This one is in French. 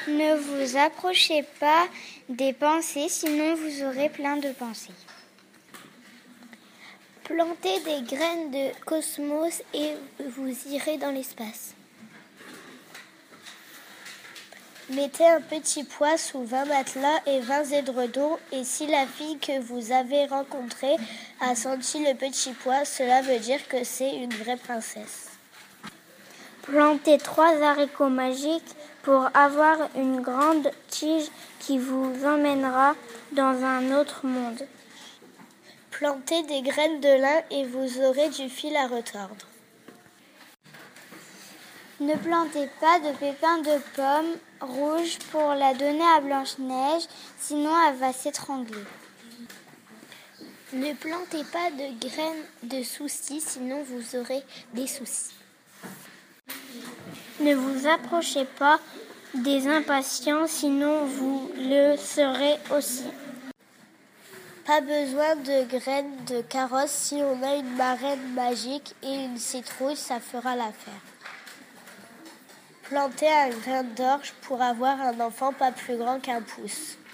Ne vous approchez pas des pensées, sinon vous aurez plein de pensées. Plantez des graines de cosmos et vous irez dans l'espace. Mettez un petit poids sous 20 matelas et 20 édredons, et si la fille que vous avez rencontrée a senti le petit poids, cela veut dire que c'est une vraie princesse. Plantez 3 haricots magiques pour avoir une grande tige qui vous emmènera dans un autre monde. Plantez des graines de lin et vous aurez du fil à retordre. Ne plantez pas de pépins de pommes rouges pour la donner à Blanche-Neige, sinon elle va s'étrangler. Ne plantez pas de graines de soucis, sinon vous aurez des soucis. Ne vous approchez pas des impatients, sinon vous le serez aussi. Pas besoin de graines de carottes, si on a une marraine magique et une citrouille, ça fera l'affaire. Plantez un grain d'orge pour avoir un enfant pas plus grand qu'1 pouce.